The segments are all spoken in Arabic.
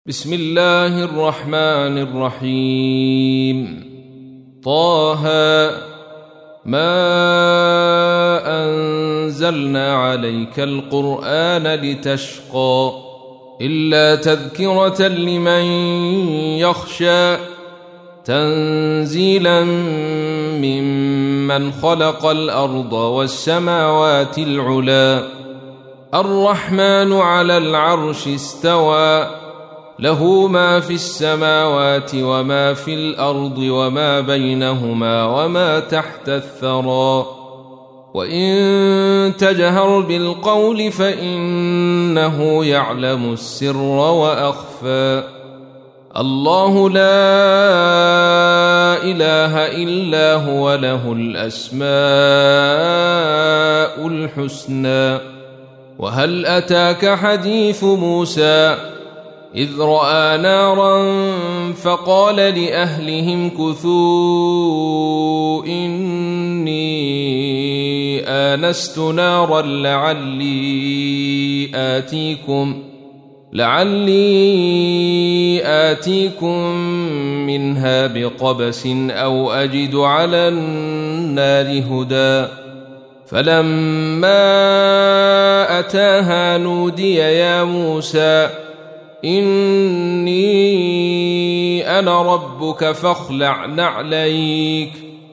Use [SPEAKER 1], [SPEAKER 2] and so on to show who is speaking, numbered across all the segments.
[SPEAKER 1] بسم الله الرحمن الرحيم. طه ما أنزلنا عليك القرآن لتشقى إلا تذكرة لمن يخشى تنزيلا ممن خلق الأرض والسماوات العلى الرحمن على العرش استوى له ما في السماوات وما في الأرض وما بينهما وما تحت الثرى وإن تجهر بالقول فإنه يعلم السر وأخفى الله لا إله إلا هو له الأسماء الحسنى. وهل أتاك حديث موسى إذ رأى نارا فقال لأهلهم كثوا إني آنست نارا لعلي آتيكم منها بقبس أو أجد على النار هدى فلما أتاها نودي يا موسى إني أنا ربك فاخلع نعليك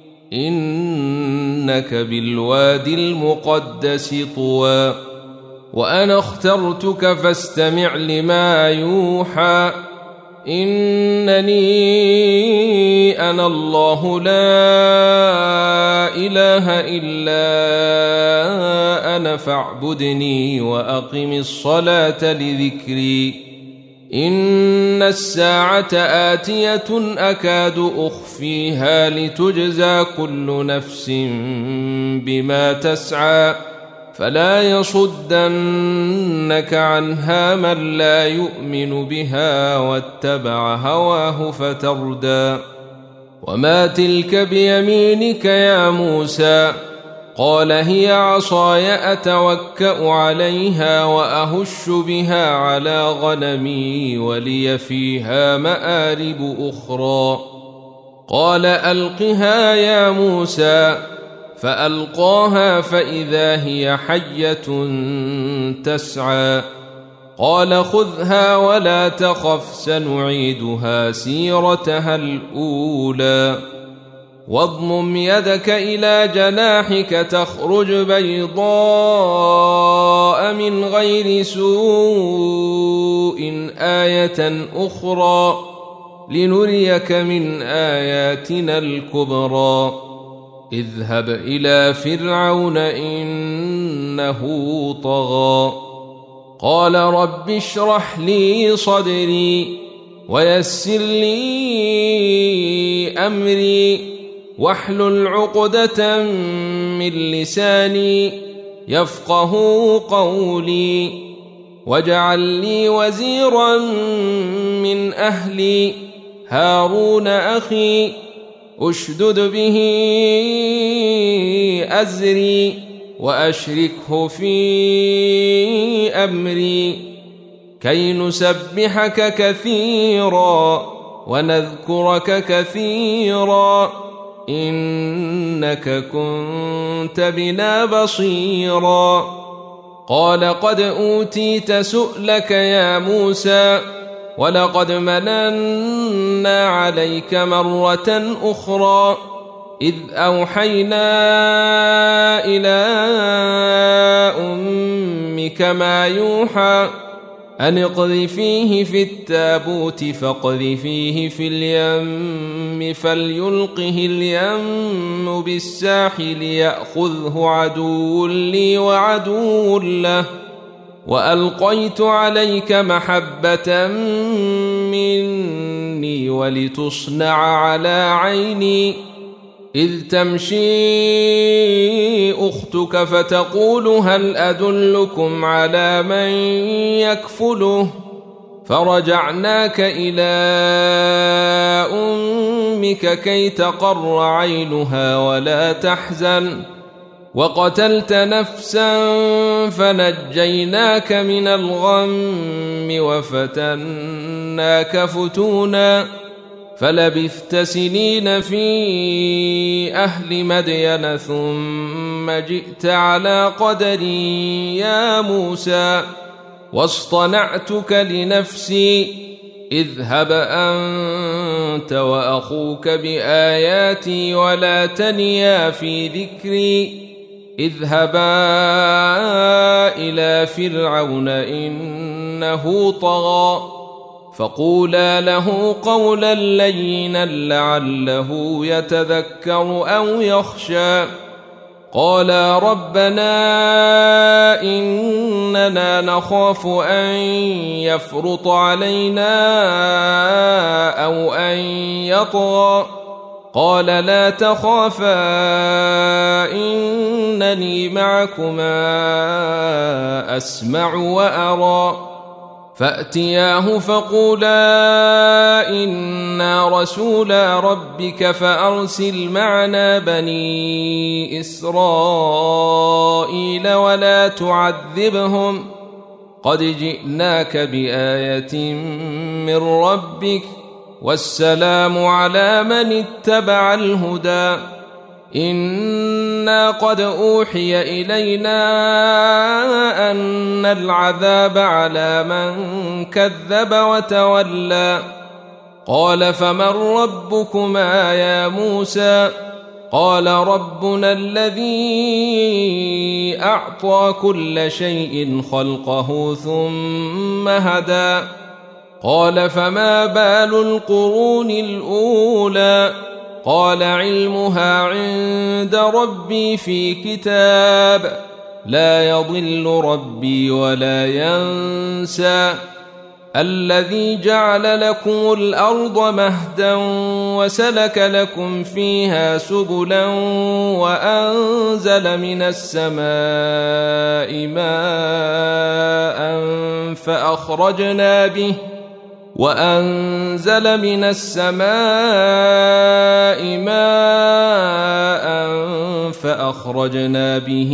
[SPEAKER 1] إنك بالوادي المقدس طوى وأنا اخترتك فاستمع لما يوحى إنني أنا الله لا إله إلا أنا فاعبدني وأقم الصلاة لذكري إن الساعة آتية أكاد أخفيها لتجزى كل نفس بما تسعى فلا يصدنك عنها من لا يؤمن بها واتبع هواه فتردى وما تلك بيمينك يا موسى قال هي عصاي أتوكأ عليها وأهش بها على غنمي ولي فيها مآرب أخرى قال ألقها يا موسى فألقاها فإذا هي حية تسعى قال خذها ولا تخف سنعيدها سيرتها الأولى واضمم يدك إلى جناحك تخرج بيضاء من غير سوء آية أخرى لنريك من آياتنا الكبرى اذهب إلى فرعون إنه طغى قال رب اشرح لي صدري ويسر لي أمري واحلل عقدة من لساني يفقه قولي واجعل لي وزيرا من أهلي هارون أخي أشدد به أزري وأشركه في أمري كي نسبحك كثيرا ونذكرك كثيرا إنك كنت بنا بصيرا قال قد أوتيت سؤلك يا موسى ولقد مننا عليك مرة أخرى إذ أوحينا إلى أمك ما يوحى أن اقذفيه في التابوت فاقذفيه في اليم فليلقه اليم بالساحل يأخذه عدو لي وعدو له وألقيت عليك محبة مني ولتصنع على عيني إذ تمشي أختك فتقول هل أدلكم على من يكفله فرجعناك إلى أمك كي تقر عينها ولا تحزن وقتلت نفسا فنجيناك من الغم وفتناك فتونا فلبثت سنين في أهل مدين ثم جئت على قدري يا موسى واصطنعتك لنفسي اذهب أنت وأخوك بآياتي ولا تنيا في ذكري اذهبا إلى فرعون إنه طغى فقولا له قولا لينا لعله يتذكر أو يخشى قالا ربنا إننا نخاف أن يفرط علينا أو أن يطغى قال لا تخافا إنني معكما أسمع وأرى فأتياه فقولا إنا رسولا ربك فأرسل معنا بني إسرائيل ولا تعذبهم قد جئناك بآية من ربك والسلام على من اتبع الهدى إنا قد أوحي إلينا أن العذاب على من كذب وتولى قال فمن ربكما يا موسى قال ربنا الذي أعطى كل شيء خلقه ثم هدى قال فما بال القرون الأولى قال علمها عند ربي في كتاب لا يضل ربي ولا ينسى الذي جعل لكم الأرض مهدا وسلك لكم فيها سبلا وأنزل من السماء ماء فأخرجنا به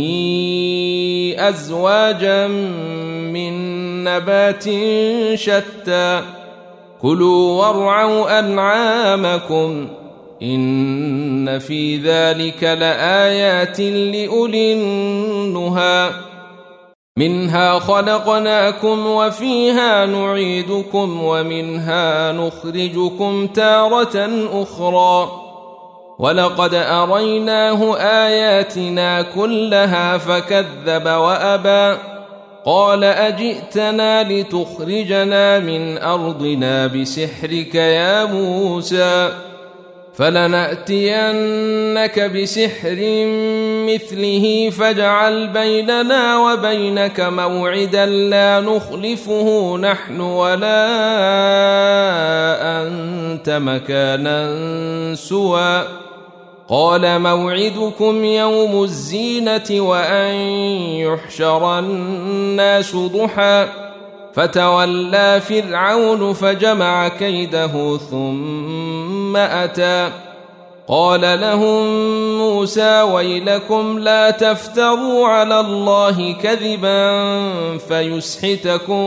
[SPEAKER 1] أزواجا من نبات شتى كلوا وارعوا أنعامكم إن في ذلك لآيات لأولي النهى منها خلقناكم وفيها نعيدكم ومنها نخرجكم تارة أخرى ولقد أريناه آياتنا كلها فكذب وأبى قال أجئتنا لتخرجنا من أرضنا بسحرك يا موسى فلنأتينك بسحر مثله فاجعل بيننا وبينك موعدا لا نخلفه نحن ولا أنت مكانا سوى قال موعدكم يوم الزينة وأن يحشر الناس ضحى فتولى فرعون فجمع كيده ثم أتى قال لهم موسى ويلكم لا تفتروا على الله كذبا فيسحتكم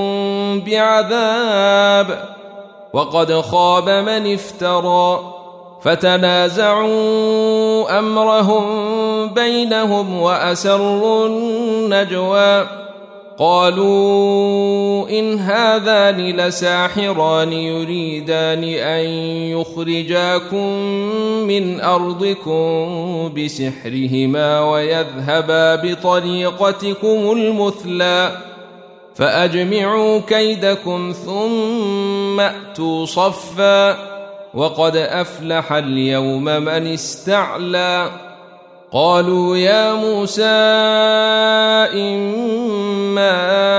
[SPEAKER 1] بعذاب وقد خاب من افترى فتنازعوا أمرهم بينهم وأسروا النجوى قالوا إن هذان لساحران يريدان أن يخرجاكم من أرضكم بسحرهما ويذهبا بطريقتكم المثلى فأجمعوا كيدكم ثم أتوا صفا وقد أفلح اليوم من استعلى قالوا يا موسى إما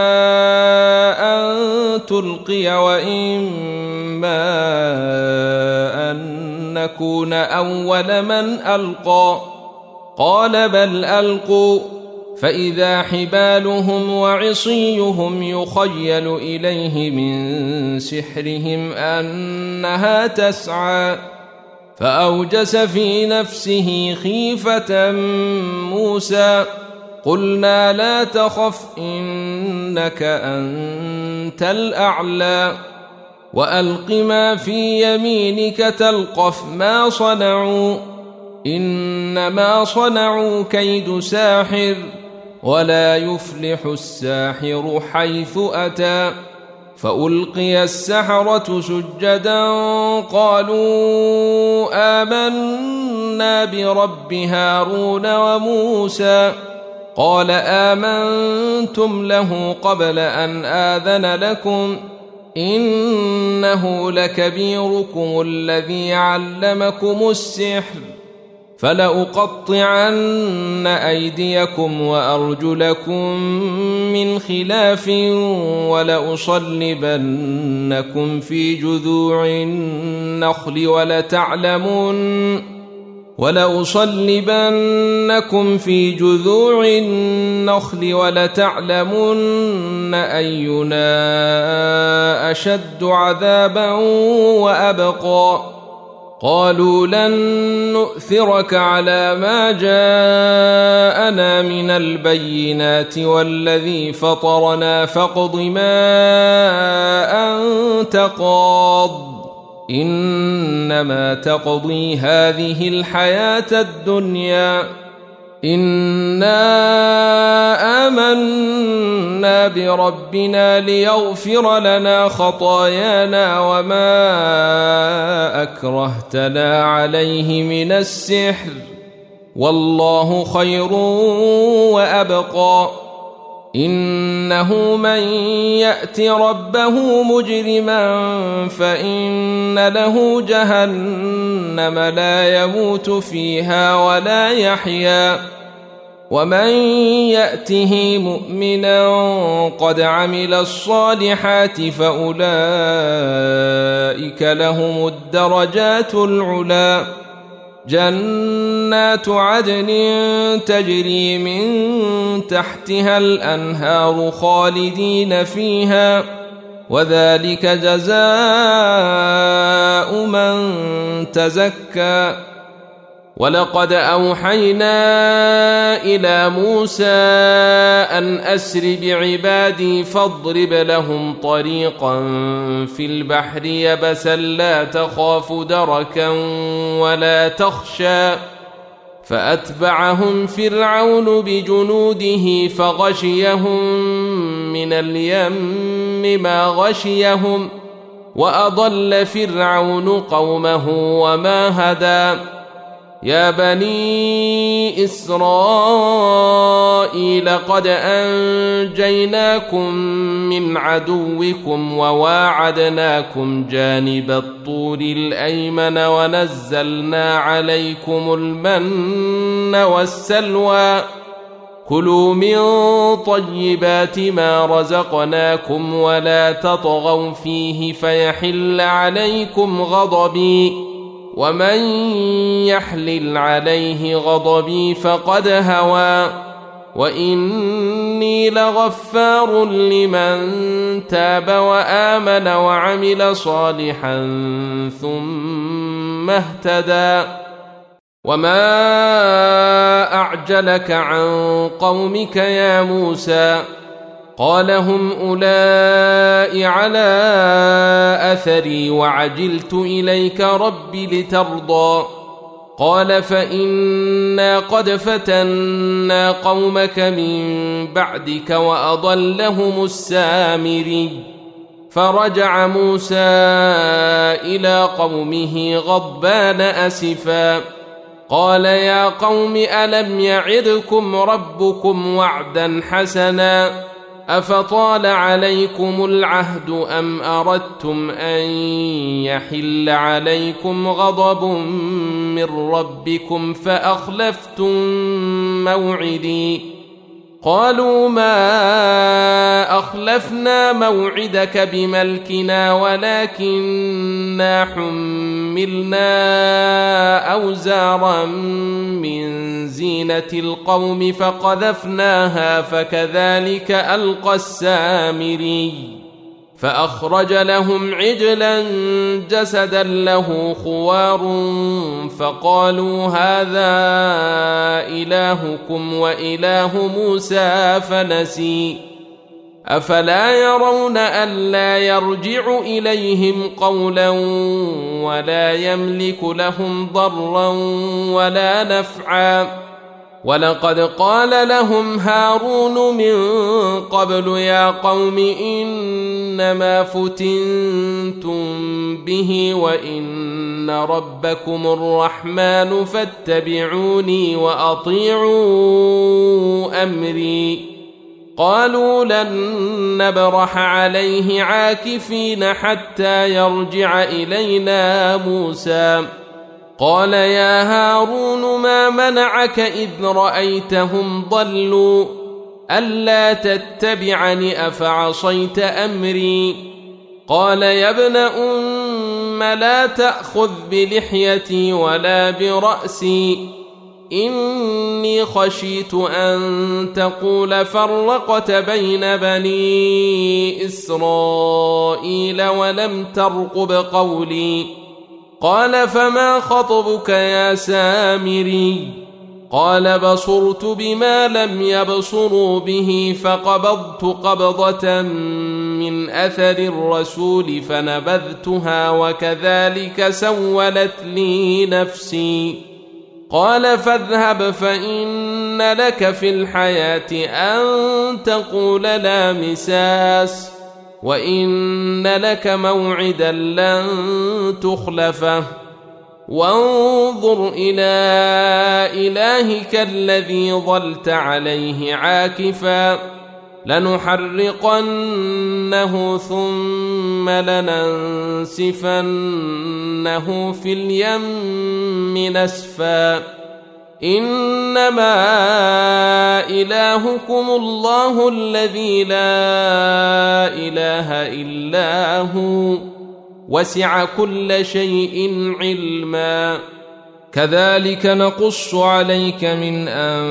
[SPEAKER 1] أن تلقي وإما أن نكون أول من ألقى قال بل ألقوا فإذا حبالهم وعصيهم يخيل إليه من سحرهم أنها تسعى فأوجس في نفسه خيفة موسى قلنا لا تخف إنك أنت الأعلى وألق ما في يمينك تلقف ما صنعوا إنما صنعوا كيد ساحر ولا يفلح الساحر حيث أتى فألقي السحرة سجدا قالوا آمنا برب هارون وموسى قال آمنتم له قبل أن آذن لكم إنه لكبيركم الذي علمكم السحر فلأقطعن أيديكم وأرجلكم من خلاف ولأصلبنكم في جذوع النخل ولتعلمن أينا أشد عذابا وأبقى قالوا لن نؤثرك على ما جاءنا من البينات والذي فطرنا فاقض ما أنت قاض إنما تقضي هذه الحياة الدنيا إنا آمنا بربنا ليغفر لنا خطايانا وما أكرهتنا عليه من السحر والله خير وأبقى إنه من يأت ربه مجرما فإن له جهنم لا يموت فيها ولا يحيا ومن يأته مؤمنا قد عمل الصالحات فأولئك لهم الدرجات العلى جنات عدن تجري من تحتها الأنهار خالدين فيها وذلك جزاء من تزكى ولقد أوحينا إلى موسى أن أسر بعبادي فاضرب لهم طريقا في البحر يبسا لا تخاف دركا ولا تخشى فأتبعهم فرعون بجنوده فغشيهم من اليم ما غشيهم وأضل فرعون قومه وما هدى يا بني إسرائيل قد أنجيناكم من عدوكم وواعدناكم جانب الطور الأيمن ونزلنا عليكم المن والسلوى كلوا من طيبات ما رزقناكم ولا تطغوا فيه فيحل عليكم غضبي ومن يحلل عليه غضبي فقد هوى وإني لغفار لمن تاب وآمن وعمل صالحا ثم اهتدى وما أعجلك عن قومك يا موسى قال هم أولئك على أثري وعجلت إليك رب لترضى قال فإنا قد فتنا قومك من بعدك وأضلهم السامري فرجع موسى إلى قومه غضبان أسفا قال يا قوم ألم يعدكم ربكم وعدا حسنا أفطال عليكم العهد أم أردتم أن يحل عليكم غضب من ربكم فأخلفتم موعدي قالوا ما أخلفنا موعدك بملكنا ولكننا حملنا أوزارا من زينة القوم فقذفناها فكذلك ألقى السامري فأخرج لهم عجلا جسدا له خوار فقالوا هذا إلهكم وإله موسى فنسي أفلا يرون ألا يرجع إليهم قولا ولا يملك لهم ضرا ولا نفعا ولقد قال لهم هارون من قبل يا قوم إنما فتنتم به وإن ربكم الرحمن فاتبعوني وأطيعوا أمري قالوا لن نبرح عليه عاكفين حتى يرجع إلينا موسى قال يا هارون ما منعك إذ رأيتهم ضلوا ألا تتبعني أفعصيت أمري قال يا ابن أم لا تأخذ بلحيتي ولا برأسي إني خشيت أن تقول فرقت بين بني إسرائيل ولم ترقب قولي قال فما خطبك يا سامري قال بصرت بما لم يبصروا به فقبضت قبضة من أثر الرسول فنبذتها وكذلك سولت لي نفسي قال فاذهب فإن لك في الحياة أن تقول لا مساس وإن لك موعدا لن تخلفه وانظر إلى إلهك الذي ظلت عليه عاكفا لنحرقنه ثم لننسفنه في اليم نسفا إنما إلهكم الله الذي لا إله إلا هو وسع كل شيء علما كذلك نقص عليك من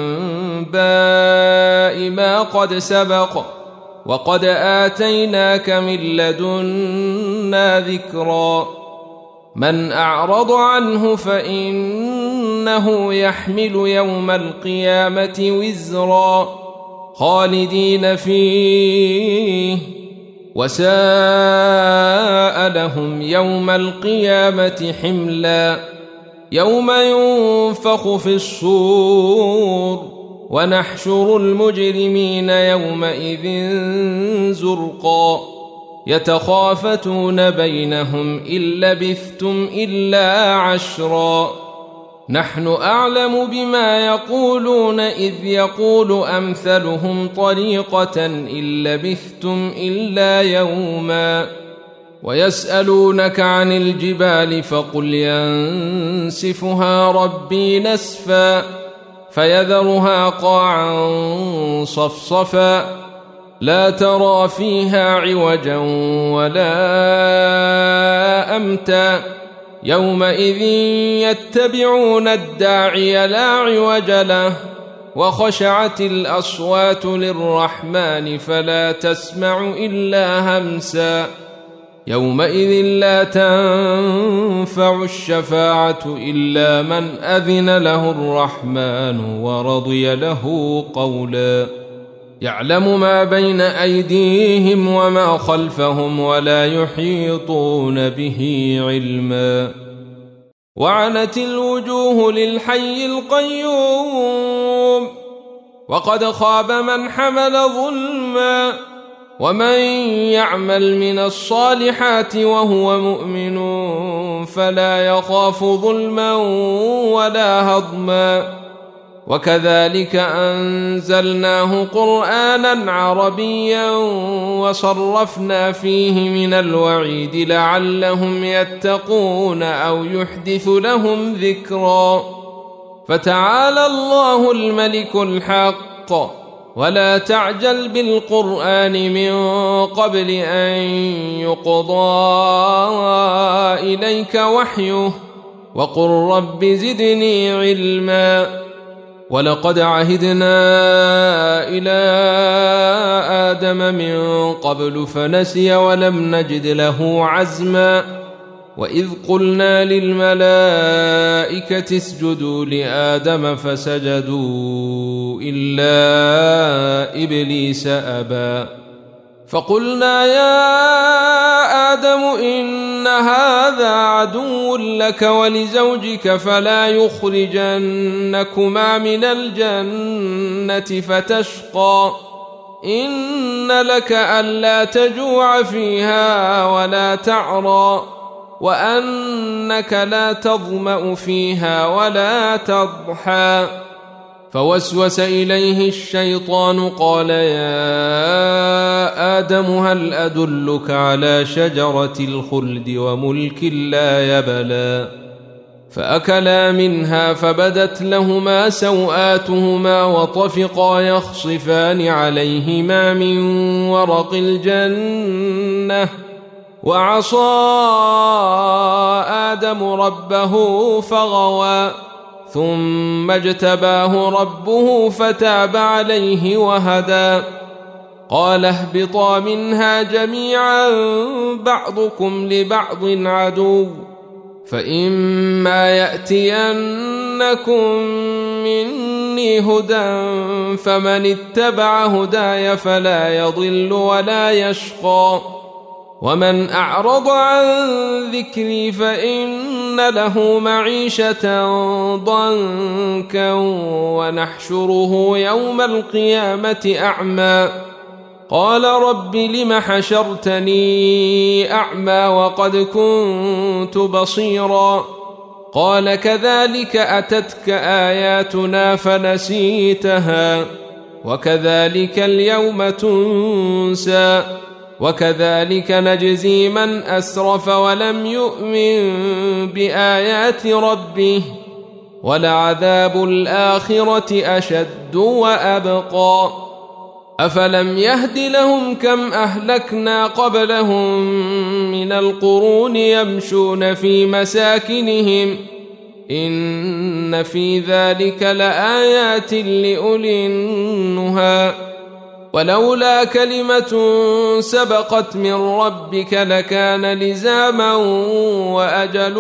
[SPEAKER 1] أنباء ما قد سبق وقد آتيناك من لدنا ذكرا من أعرض عنه فإنه يحمل يوم القيامة وزرا خالدين فيه وساء لهم يوم القيامة حملا يوم ينفخ في الصور ونحشر المجرمين يومئذ زرقا يتخافتون بينهم إن لبثتم إلا عشرا نحن أعلم بما يقولون إذ يقول أمثلهم طريقة إن لبثتم إلا يوما ويسألونك عن الجبال فقل ينسفها ربي نسفا فيذرها قاعا صفصفا لا ترى فيها عوجا ولا أمتا يومئذ يتبعون الداعي لا عوج له وخشعت الأصوات للرحمن فلا تسمع إلا همسا يومئذ لا تنفع الشفاعة إلا من أذن له الرحمن ورضي له قولا يعلم ما بين أيديهم وما خلفهم ولا يحيطون به علما وعنت الوجوه للحي القيوم وقد خاب من حمل ظلما ومن يعمل من الصالحات وهو مؤمن فلا يخاف ظلما ولا هضما وكذلك أنزلناه قرآنا عربيا وصرفنا فيه من الوعيد لعلهم يتقون أو يحدث لهم ذكرا فتعالى الله الملك الحق ولا تعجل بالقرآن من قبل أن يقضى إليك وحيه وقل رب زدني علما ولقد عهدنا إلى آدم من قبل فنسي ولم نجد له عزما وإذ قلنا للملائكة اسجدوا لآدم فسجدوا إلا إبليس أبى فقلنا يا آدم إن هذا عدو لك ولزوجك فلا يخرجنكما من الجنة فتشقى إن لك ألا تجوع فيها ولا تعرى وأنك لا تظمأ فيها ولا تضحى فوسوس إليه الشيطان قال يا آدم هل أدلك على شجرة الخلد وملك لا يبلى فأكلا منها فبدت لهما سوآتهما وطفقا يخصفان عليهما من ورق الجنة وعصى آدم ربه فغوى ثم اجتباه ربه فتاب عليه وهدى قال اهبطا منها جميعا بعضكم لبعض عدو فإما يأتينكم مني هدى فمن اتبع هداي فلا يضل ولا يشقى ومن أعرض عن ذكري فإن له معيشة ضنكا ونحشره يوم القيامة أعمى قال رب لم حشرتني أعمى وقد كنت بصيرا قال كذلك أتتك آياتنا فنسيتها وكذلك اليوم تنسى وكذلك نجزي من أسرف ولم يؤمن بآيات ربه ولعذاب الآخرة أشد وأبقى أفلم يهد لهم كم أهلكنا قبلهم من القرون يمشون في مساكنهم إن في ذلك لآيات لأولي النهى ولولا كلمة سبقت من ربك لكان لزاما وأجل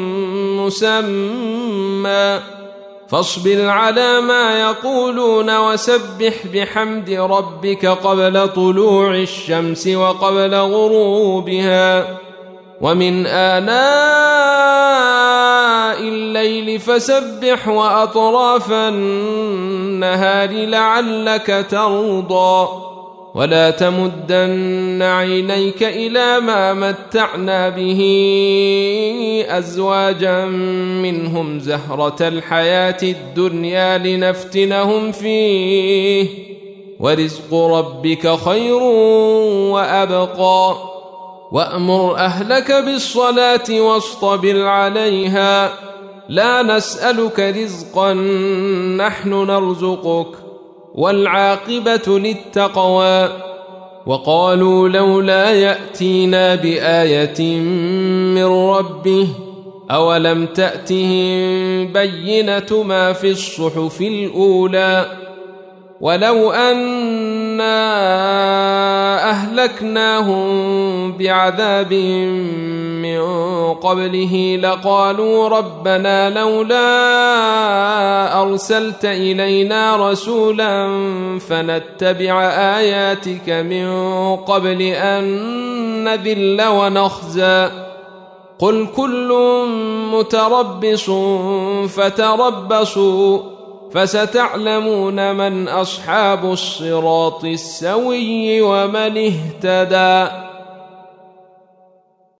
[SPEAKER 1] مسمى فاصبر على ما يقولون وسبح بحمد ربك قبل طلوع الشمس وقبل غروبها ومن آناء الليل فسبح وأطراف النهار لعلك ترضى ولا تمدن عينيك إلى ما متعنا به أزواجا منهم زهرة الحياة الدنيا لنفتنهم فيه ورزق ربك خير وأبقى وأمر أهلك بالصلاة واصطبر عليها لا نسألك رزقا نحن نرزقك والعاقبة للتقوى وقالوا لولا يأتينا بآية من ربه أولم تأتهم بينة ما في الصحف الأولى ولو أنا أهلكناهم بعذاب من قبله لقالوا ربنا لولا أرسلت إلينا رسولا فنتبع آياتك من قبل أن نذل ونخزى قل كل متربص فتربصوا فستعلمون من أصحاب الصراط السوي ومن اهتدى